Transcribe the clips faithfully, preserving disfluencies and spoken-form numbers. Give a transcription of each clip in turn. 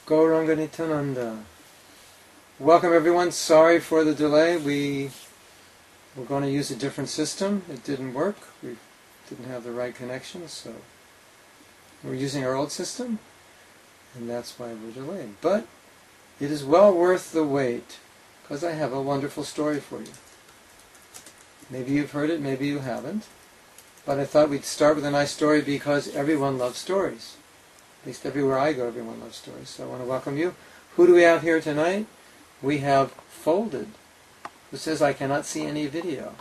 Gauranga Nityananda. Welcome everyone. Sorry for the delay. We were going to use a different system. It didn't work. We didn't have the right connection, so we're using our old system, and that's why we're delayed. But it is well worth the wait, because I have a wonderful story for you. Maybe you've heard it, maybe you haven't. But I thought we'd start with a nice story because everyone loves stories. At least everywhere I go, everyone loves stories. So I want to welcome you. Who do we have here tonight? We have Folded, who says, I cannot see any video.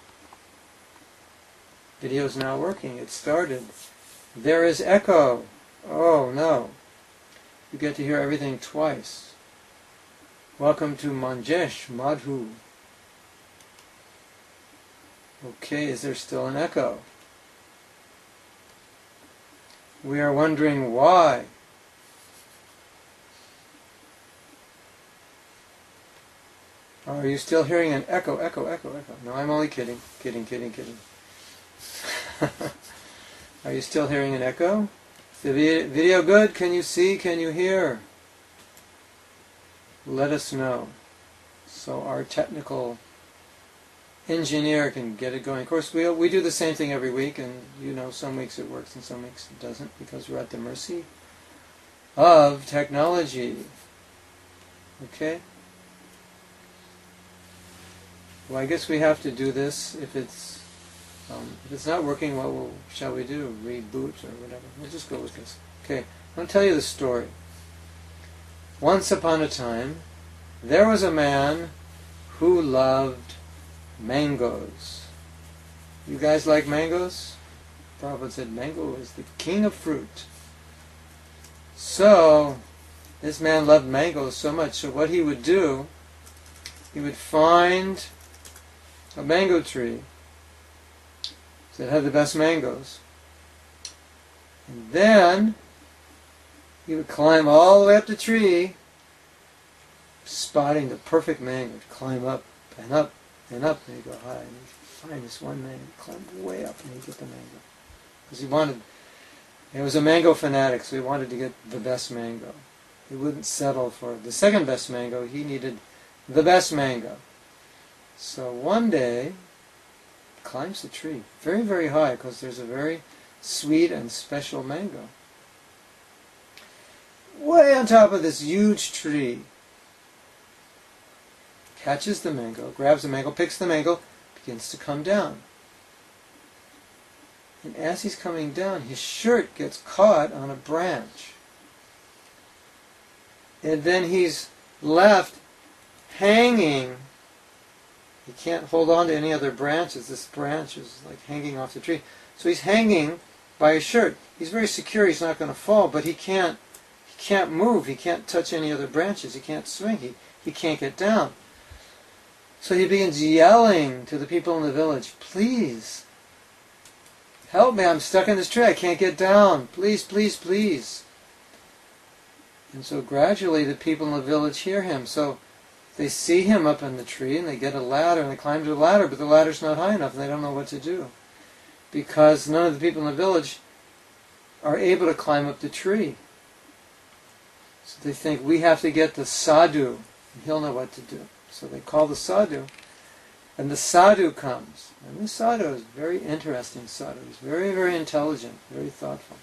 Video is now working. It started. There is echo. Oh, no. You get to hear everything twice. Welcome to Manjesh Madhu. Okay, is there still an echo? We are wondering why. Are you still hearing an echo, echo, echo, echo? No, I'm only kidding. Kidding, kidding, kidding. Are you still hearing an echo? Is the video good? Can you see? Can you hear? Let us know, so our technical engineer can get it going. Of course, we we do the same thing every week, and you know, some weeks it works and some weeks it doesn't, because we're at the mercy of technology. Okay? Well, I guess we have to do this. If it's um, if it's not working, what will, shall we do? Reboot or whatever? We'll just go with this. Okay, I'm going to tell you the story. Once upon a time, there was a man who loved mangoes. You guys like mangoes? Prabhupada said mango is the king of fruit. So, this man loved mangoes so much, so what he would do, he would find a mango tree that had the best mangoes. And then he would climb all the way up the tree, spotting the perfect mango. He'd climb up and up and up, and he'd go high, and he'd find this one mango, climb way up, and he'd get the mango. Because he wanted, he was a mango fanatic, so he wanted to get the best mango. He wouldn't settle for the second best mango, he needed the best mango. So one day, he climbs the tree, very, very high, because there's a very sweet and special mango. Way on top of this huge tree, catches the mango, grabs the mango, picks the mango, begins to come down. And as he's coming down, his shirt gets caught on a branch. And then he's left hanging. He can't hold on to any other branches. This branch is like hanging off the tree. So he's hanging by his shirt. He's very secure, he's not going to fall, but he can't he can't move, he can't touch any other branches, he can't swing, he, he can't get down. So he begins yelling to the people in the village, please, help me, I'm stuck in this tree, I can't get down, please, please, please. And so gradually the people in the village hear him, so they see him up in the tree, and they get a ladder, and they climb to the ladder, but the ladder's not high enough, and they don't know what to do. Because none of the people in the village are able to climb up the tree. So they think, we have to get the sadhu, and he'll know what to do. So they call the sadhu, and the sadhu comes. And this sadhu is a very interesting sadhu. He's very, very intelligent, very thoughtful.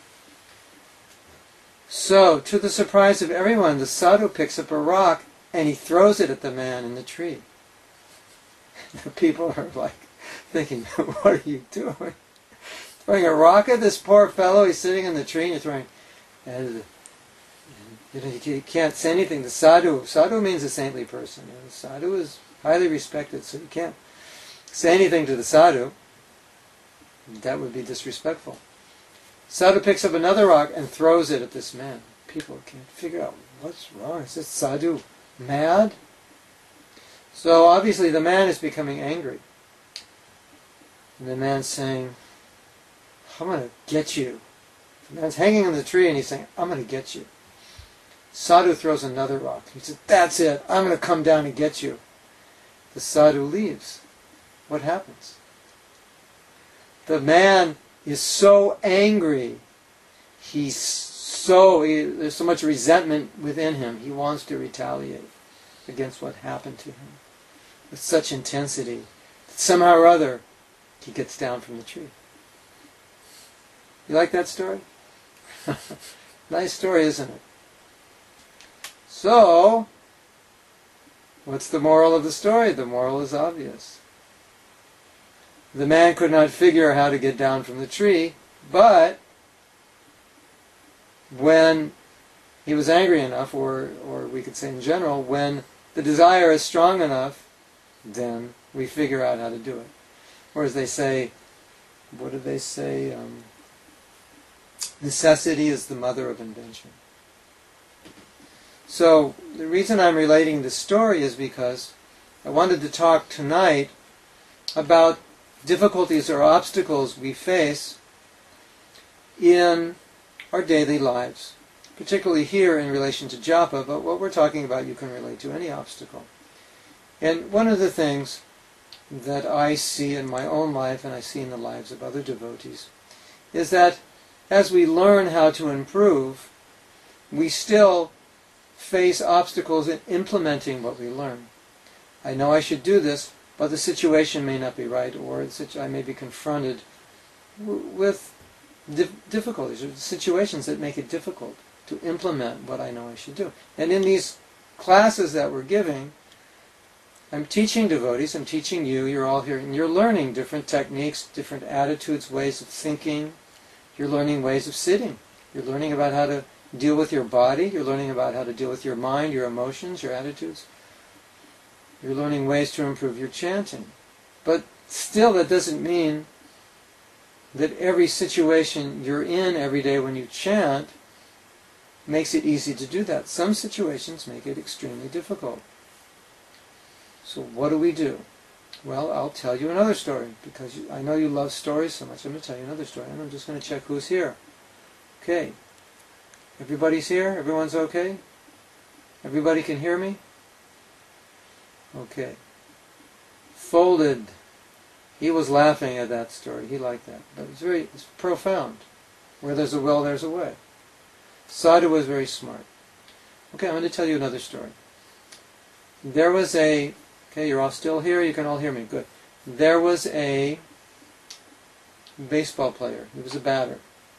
So, to the surprise of everyone, the sadhu picks up a rock, and he throws it at the man in the tree. The people are like thinking, what are you doing? Throwing a rock at this poor fellow, he's sitting in the tree, and you're throwing... And, you know, you can't say anything. The sadhu, sadhu means a saintly person. You know, the sadhu is highly respected, so you can't say anything to the sadhu. That would be disrespectful. Sadhu picks up another rock and throws it at this man. People can't figure out what's wrong. Is this sadhu mad? So obviously the man is becoming angry. And the man's saying, I'm going to get you. The man's hanging in the tree and he's saying, I'm going to get you. Sadhu throws another rock. He says, that's it. I'm going to come down and get you. The sadhu leaves. What happens? The man is so angry, he so he, there's so much resentment within him. He wants to retaliate against what happened to him with such intensity that somehow or other he gets down from the tree. You like that story? Nice story, isn't it? So, what's the moral of the story? The moral is obvious. The man could not figure how to get down from the tree, but when he was angry enough, or, or we could say in general, when the desire is strong enough, then we figure out how to do it. Or as they say, what do they say? Um, necessity is the mother of invention. So the reason I'm relating this story is because I wanted to talk tonight about difficulties or obstacles we face in our daily lives, particularly here in relation to japa, but what we're talking about you can relate to any obstacle. And one of the things that I see in my own life, and I see in the lives of other devotees, is that as we learn how to improve, we still face obstacles in implementing what we learn. I know I should do this, but the situation may not be right, or I may be confronted w- with dif- difficulties, or situations that make it difficult to implement what I know I should do. And in these classes that we're giving, I'm teaching devotees, I'm teaching you, you're all here, and you're learning different techniques, different attitudes, ways of thinking. You're learning ways of sitting. You're learning about how to deal with your body. You're learning about how to deal with your mind, your emotions, your attitudes. You're learning ways to improve your chanting. But still, that doesn't mean that every situation you're in every day when you chant makes it easy to do that. Some situations make it extremely difficult. So what do we do? Well, I'll tell you another story, because you, I know you love stories so much. I'm going to tell you another story, and I'm just going to check who's here. Okay. Everybody's here? Everyone's okay? Everybody can hear me? Okay. Folded. He was laughing at that story. He liked that. But it's very it's profound. Where there's a will, there's a way. Sadhu was very smart. Okay, I'm going to tell you another story. There was a... Okay, you're all still here? You can all hear me. Good. There was a baseball player. He was a batter.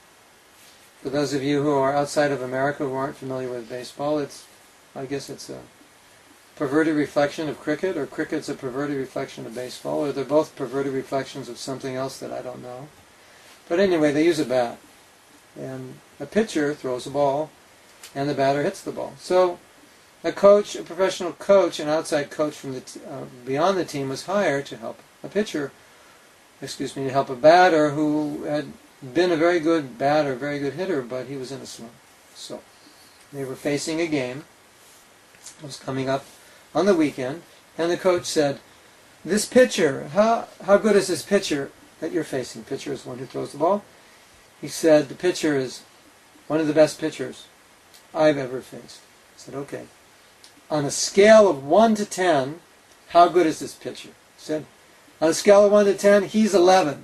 For those of you who are outside of America who aren't familiar with baseball, it's, I guess it's a perverted reflection of cricket, or cricket's a perverted reflection of baseball, or they're both perverted reflections of something else that I don't know. But anyway, they use a bat. And a pitcher throws a ball, and the batter hits the ball. So a coach, a professional coach, an outside coach from the t- uh, beyond the team was hired to help a pitcher, excuse me, to help a batter who had been a very good batter, very good hitter, but he was in a slump. So they were facing a game. It was coming up on the weekend, and the coach said, "This pitcher, how how good is this pitcher that you're facing?" Pitcher is one who throws the ball. He said, "The pitcher is one of the best pitchers I've ever faced." I said, "Okay. On a scale of one to ten, how good is this pitcher?" He said, "On a scale of one to ten, he's eleven.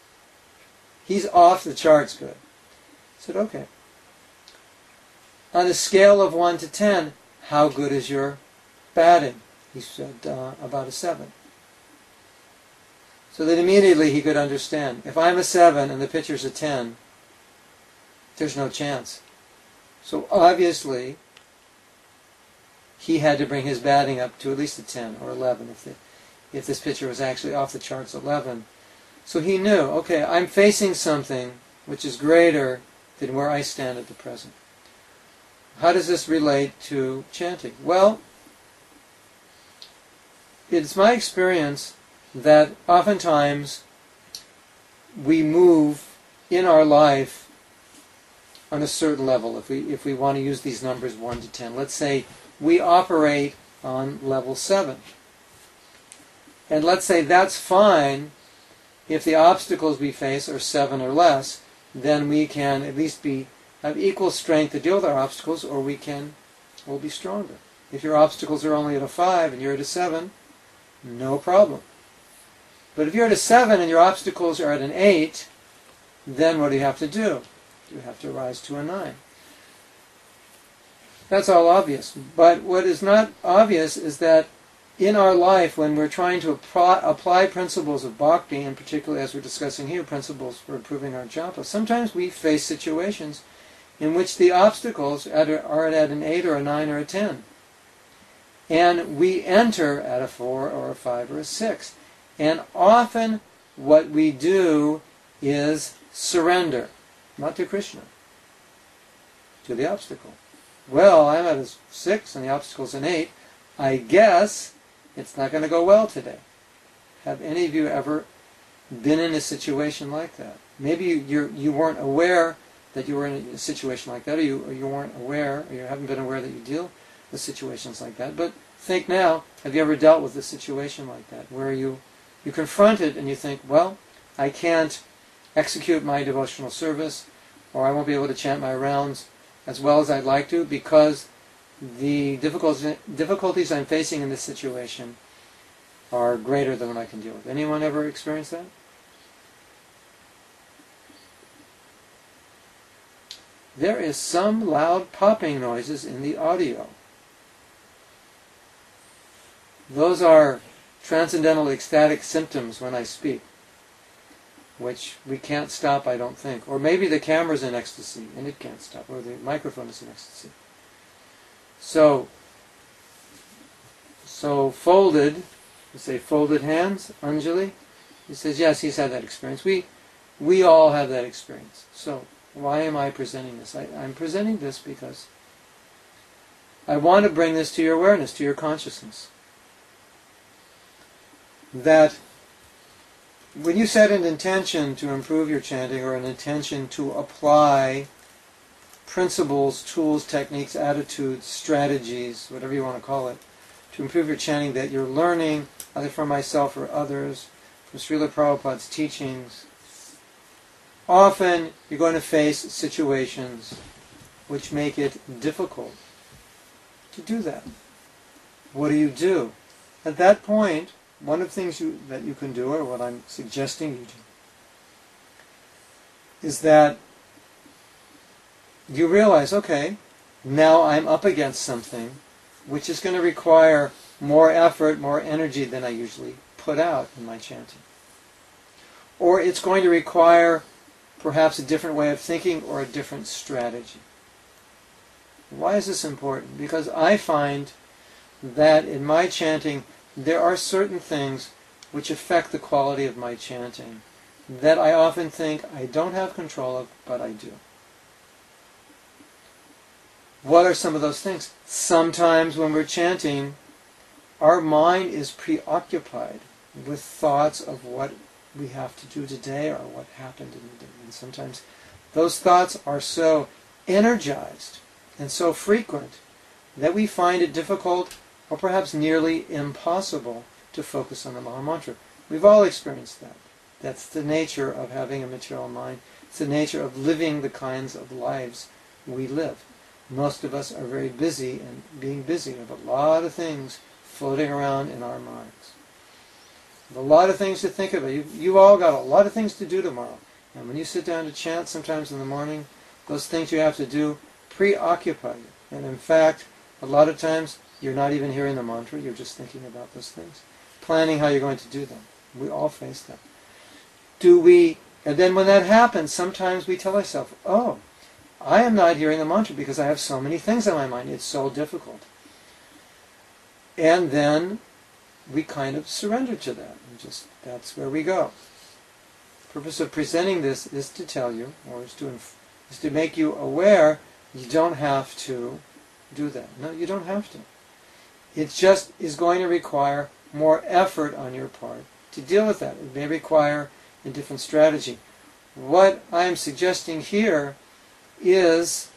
He's off the charts good." I said, "Okay. On a scale of one to ten, how good is your batting?" He said, uh, "about a seven." So that immediately he could understand, if I'm a seven and the pitcher's a ten, there's no chance. So obviously, he had to bring his batting up to at least a ten or eleven if, the, if this pitcher was actually off the charts eleven. So he knew, okay, I'm facing something which is greater than where I stand at the present. How does this relate to chanting? Well, it's my experience that oftentimes we move in our life on a certain level. If we if we want to use these numbers one to ten, let's say we operate on level seven. And let's say that's fine if the obstacles we face are seven or less, then we can at least be have equal strength to deal with our obstacles, or we can we'll be stronger. If your obstacles are only at a five and you're at a seven, no problem. But if you're at a seven and your obstacles are at an eight, then what do you have to do? You have to rise to a nine. That's all obvious. But what is not obvious is that in our life, when we're trying to apply, apply principles of bhakti, and particularly as we're discussing here, principles for improving our japa, sometimes we face situations in which the obstacles are at an eight or a nine or a ten. And we enter at a four or a five or a six. And often what we do is surrender, not to Krishna, to the obstacle. Well, I'm at a six and the obstacle's an eight. I guess it's not going to go well today. Have any of you ever been in a situation like that? Maybe you you're, you weren't aware that you were in a situation like that, or you, or you weren't aware, or you haven't been aware that you deal with situations like that. But think now, have you ever dealt with a situation like that, where you, you confront it and you think, well, I can't execute my devotional service, or I won't be able to chant my rounds as well as I'd like to, because the difficulties, difficulties I'm facing in this situation are greater than what I can deal with. Anyone ever experienced that? There is some loud popping noises in the audio. Those are transcendental ecstatic symptoms when I speak, which we can't stop, I don't think. Or maybe the camera's in ecstasy and it can't stop, or the microphone is in ecstasy. So, so folded, you say folded hands, Anjali? He says, yes, he's had that experience. We, we all have that experience. So, why am I presenting this? I, I'm presenting this because I want to bring this to your awareness, to your consciousness. That when you set an intention to improve your chanting, or an intention to apply principles, tools, techniques, attitudes, strategies, whatever you want to call it, to improve your chanting, that you're learning, either from myself or others, from Srila Prabhupada's teachings, often you're going to face situations which make it difficult to do that. What do you do? At that point, one of the things you, that you can do, or what I'm suggesting you do, is that you realize, okay, now I'm up against something which is going to require more effort, more energy than I usually put out in my chanting. Or it's going to require perhaps a different way of thinking or a different strategy. Why is this important? Because I find that in my chanting there are certain things which affect the quality of my chanting that I often think I don't have control of, but I do. What are some of those things? Sometimes when we're chanting, our mind is preoccupied with thoughts of what we have to do today or what happened in the day. And sometimes those thoughts are so energized and so frequent that we find it difficult, or perhaps nearly impossible, to focus on the Maha Mantra. We've all experienced that. That's the nature of having a material mind. It's the nature of living the kinds of lives we live. Most of us are very busy, and being busy, we have a lot of things floating around in our minds. A lot of things to think about. You, you all got a lot of things to do tomorrow. And when you sit down to chant sometimes in the morning, those things you have to do preoccupy you. And in fact, a lot of times you're not even hearing the mantra, you're just thinking about those things. Planning how you're going to do them. We all face that. Do we, and then when that happens, sometimes we tell ourselves, oh, I am not hearing the mantra because I have so many things on my mind. It's so difficult. And then we kind of surrender to that. And just, that's where we go. The purpose of presenting this is to tell you, or is to, is to make you aware you don't have to do that. No, you don't have to. It just is going to require more effort on your part to deal with that. It may require a different strategy. What I'm suggesting here is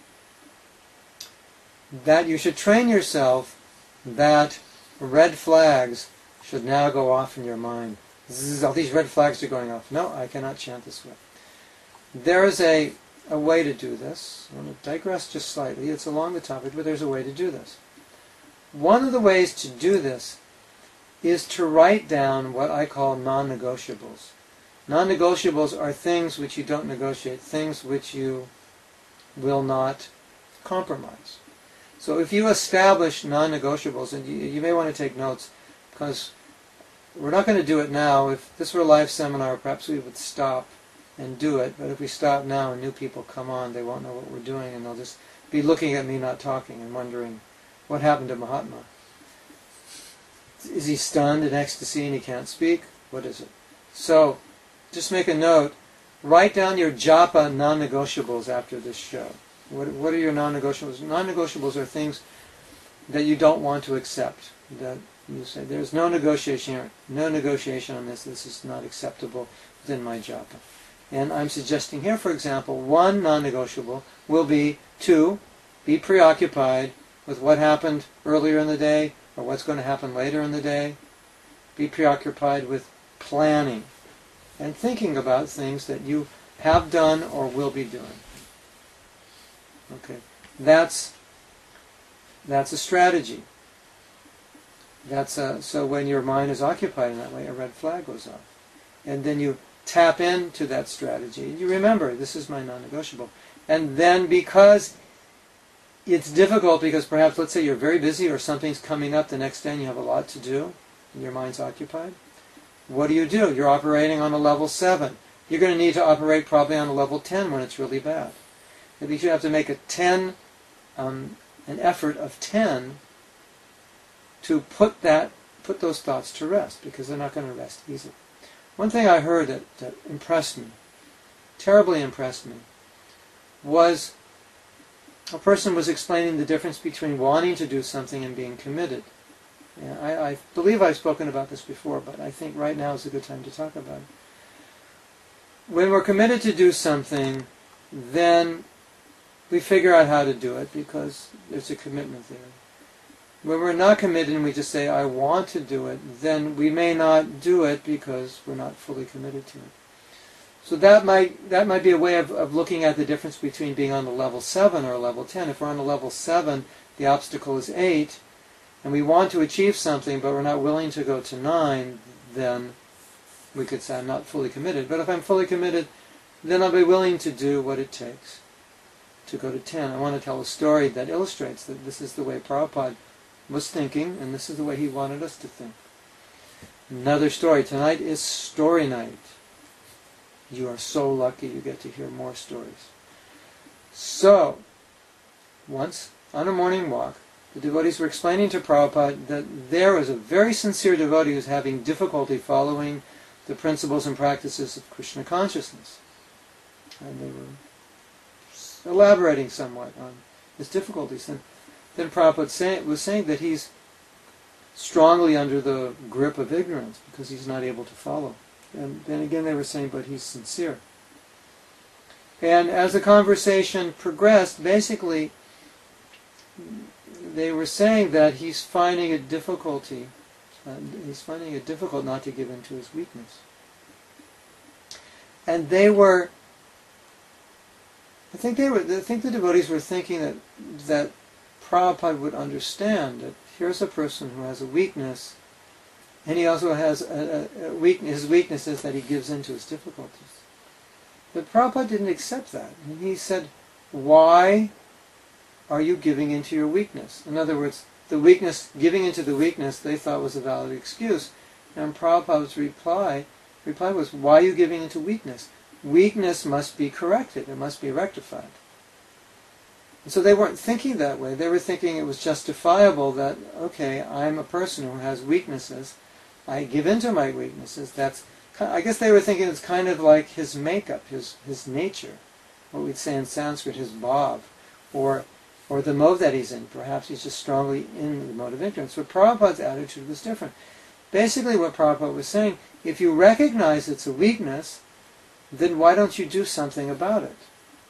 that you should train yourself that red flags should now go off in your mind. Zzz, all these red flags are going off. No, I cannot chant this way. There is a, a way to do this. I'm going to digress just slightly. It's along the topic, but there's a way to do this. One of the ways to do this is to write down what I call non-negotiables. Non-negotiables are things which you don't negotiate, things which you will not compromise. So if you establish non-negotiables, and you, you may want to take notes, because we're not going to do it now. If this were a live seminar, perhaps we would stop and do it, but if we stop now and new people come on, they won't know what we're doing, and they'll just be looking at me not talking and wondering, what happened to Mahatma? Is he stunned in ecstasy and he can't speak? What is it? So, just make a note. Write down your japa non-negotiables after this show. What, what are your non-negotiables? Non-negotiables are things that you don't want to accept. That you say, there's no negotiation, no negotiation on this. This is not acceptable within my japa. And I'm suggesting here, for example, one non-negotiable will be to be preoccupied with what happened earlier in the day or what's going to happen later in the day. Be preoccupied with planning and thinking about things that you have done or will be doing. Okay, that's that's a strategy. That's a, so when your mind is occupied in that way, a red flag goes off, and then you tap into that strategy. You remember, this is my non-negotiable, and then because it's difficult, because perhaps let's say you're very busy or something's coming up the next day and you have a lot to do, and your mind's occupied. What do you do? You're operating on a level seven. You're going to need to operate probably on a level ten when it's really bad. Maybe you have to make a ten, um, an effort of ten to put that, put those thoughts to rest, because they're not going to rest easily. One thing I heard that, that impressed me, terribly impressed me, was a person was explaining the difference between wanting to do something and being committed. Yeah, I, I believe I've spoken about this before, but I think right now is a good time to talk about it. When we're committed to do something, then we figure out how to do it because there's a commitment there. When we're not committed and we just say, I want to do it, then we may not do it because we're not fully committed to it. So that might that might be a way of, of looking at the difference between being on the level seven or level ten. If we're on the level seven, the obstacle is eight, and we want to achieve something, but we're not willing to go to nine, then we could say I'm not fully committed. But if I'm fully committed, then I'll be willing to do what it takes to go to ten. I want to tell a story that illustrates that this is the way Prabhupada was thinking, and this is the way he wanted us to think. Another story. Tonight is story night. You are so lucky you get to hear more stories. So, once, on a morning walk, the devotees were explaining to Prabhupada that there was a very sincere devotee who was having difficulty following the principles and practices of Krishna consciousness. And they were elaborating somewhat on his difficulties. And then Prabhupada say, was saying that he's strongly under the grip of ignorance because he's not able to follow. And then again they were saying, but he's sincere. And as the conversation progressed, basically they were saying that he's finding it difficulty, uh, he's finding it difficult not to give in to his weakness. And they were, I think they were, I think the devotees were thinking that that Prabhupada would understand that here's a person who has a weakness, and he also has a, a, a weakness, his weakness is that he gives in to his difficulties. But Prabhupada didn't accept that. And he said, why are you giving into your weakness? In other words, the weakness, giving into the weakness, they thought was a valid excuse. And Prabhupada's reply, reply was, why are you giving into weakness? Weakness must be corrected. It must be rectified. And so they weren't thinking that way. They were thinking it was justifiable that, okay, I'm a person who has weaknesses. I give in to my weaknesses. That's, I guess they were thinking it's kind of like his makeup, his his nature, what we'd say in Sanskrit, his bhav, or or the mode that he's in. Perhaps he's just strongly in the mode of ignorance. But Prabhupada's attitude was different. Basically what Prabhupada was saying, if you recognize it's a weakness, then why don't you do something about it?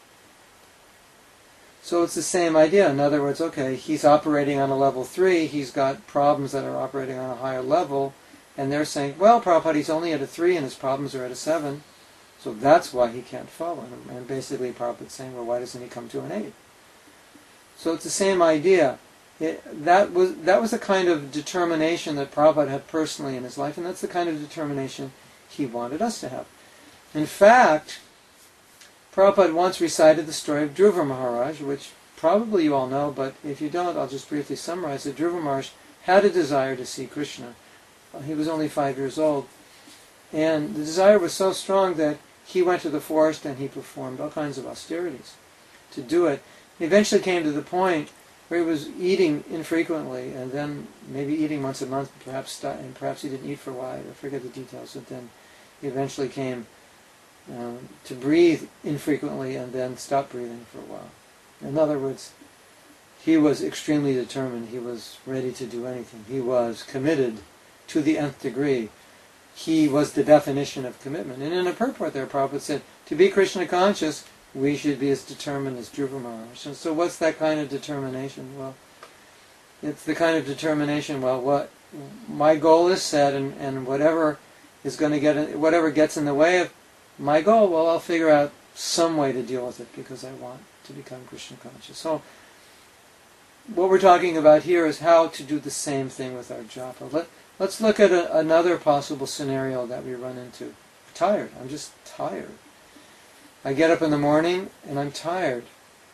So it's the same idea. In other words, okay, he's operating on a level three, he's got problems that are operating on a higher level, and they're saying, well, Prabhupada, he's only at a three and his problems are at a seven, so that's why he can't follow him. And basically Prabhupada's saying, well, why doesn't he come to an eight? So it's the same idea. It, that was that was the kind of determination that Prabhupada had personally in his life, and that's the kind of determination he wanted us to have. In fact, Prabhupada once recited the story of Dhruva Maharaj, which probably you all know, but if you don't, I'll just briefly summarize that Dhruva Maharaj had a desire to see Krishna. Uh, he was only five years old. And the desire was so strong that he went to the forest and he performed all kinds of austerities to do it. He eventually came to the point where he was eating infrequently, and then maybe eating once a month, perhaps, and perhaps he didn't eat for a while. I forget the details, but then he eventually came um, to breathe infrequently and then stopped breathing for a while. In other words, he was extremely determined. He was ready to do anything. He was committed to the nth degree. He was the definition of commitment. And in a purport there, Prabhupada said, to be Krishna conscious, we should be as determined as Dhruva Maharaj. And so what's that kind of determination? Well, it's the kind of determination, well, what my goal is set, and, and whatever is going to get, in, whatever gets in the way of my goal, well, I'll figure out some way to deal with it because I want to become Krishna conscious. So what we're talking about here is how to do the same thing with our japa. Let, let's look at a, another possible scenario that we run into. I'm tired. I'm just tired. I get up in the morning and I'm tired.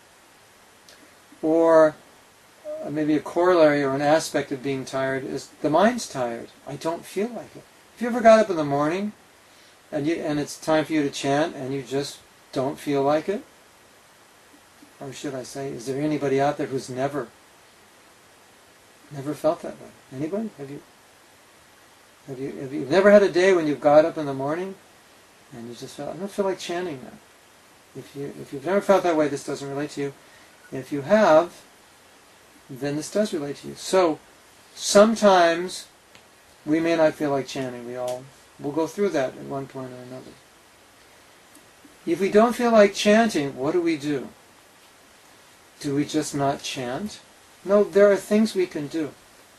Or uh, maybe a corollary or an aspect of being tired is the mind's tired. I don't feel like it. Have you ever got up in the morning and you, and it's time for you to chant and you just don't feel like it? Or should I say, is there anybody out there who's never, never felt that way? Anybody? Have you? Have you? Have you never had a day when you've got up in the morning and you just felt, I don't feel like chanting now? If you, if you've never felt that way, this doesn't relate to you. If you have, then this does relate to you. So, sometimes we may not feel like chanting. We all will go through that at one point or another. If we don't feel like chanting, what do we do? Do we just not chant? No, there are things we can do.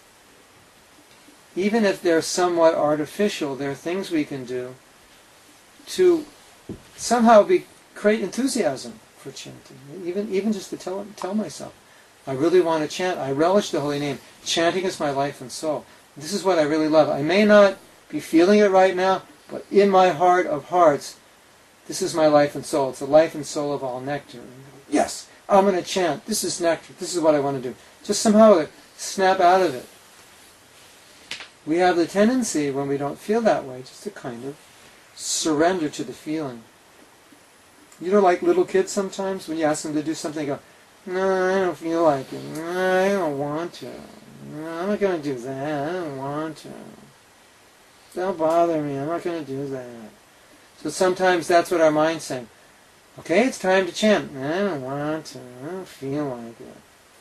Even if they're somewhat artificial, there are things we can do to somehow be, create enthusiasm for chanting. Even, even just to tell, tell myself, I really want to chant. I relish the holy name. Chanting is my life and soul. This is what I really love. I may not be feeling it right now, but in my heart of hearts, this is my life and soul. It's the life and soul of all nectar. Yes, I'm going to chant. This is nectar. This is what I want to do. Just somehow snap out of it. We have the tendency, when we don't feel that way, just to kind of surrender to the feeling. You know, like little kids sometimes, when you ask them to do something, they go, no, I don't feel like it. No, I don't want to. No, I'm not going to do that. I don't want to. Don't bother me. I'm not going to do that. So sometimes that's what our mind's saying. Okay, it's time to chant. I don't want to. I don't feel like it.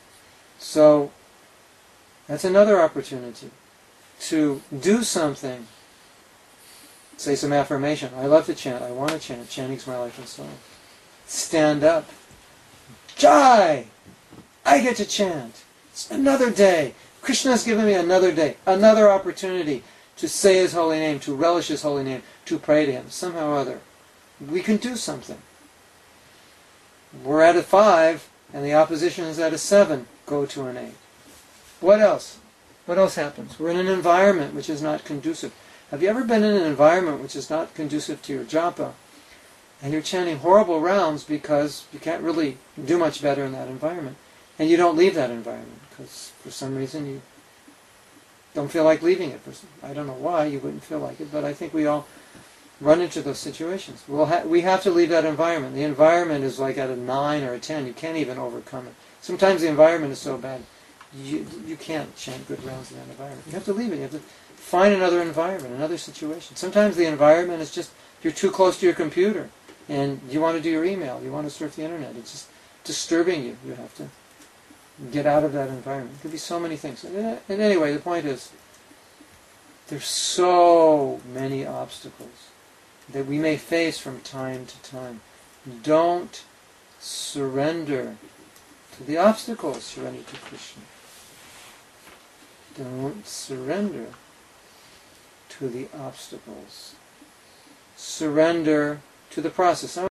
So that's another opportunity to do something. Say some affirmation. I love to chant. I want to chant. Chanting's my life and soul. Stand up. Jai! I get to chant. It's another day. Krishna's given me another day, another opportunity to say His holy name, to relish His holy name, to pray to Him, somehow or other. We can do something. We're at a five, and the opposition is at a seven. Go to an eight. What else? What else happens? We're in an environment which is not conducive. Have you ever been in an environment which is not conducive to your japa, and you're chanting horrible rounds because you can't really do much better in that environment, and you don't leave that environment because for some reason you don't feel like leaving it? I don't know why you wouldn't feel like it, but I think we all run into those situations. We'll ha- we have to leave that environment. The environment is like at a nine or a ten. You can't even overcome it. Sometimes the environment is so bad you you can't chant good rounds in that environment. You have to leave it. You have to find another environment, another situation. Sometimes the environment is just you're too close to your computer and you want to do your email, you want to surf the internet. It's just disturbing you. You have to get out of that environment. It could be so many things. And anyway, the point is there's so many obstacles that we may face from time to time. Don't surrender to the obstacles. Surrender to Krishna. Don't surrender to the obstacles. Surrender to the process. Now,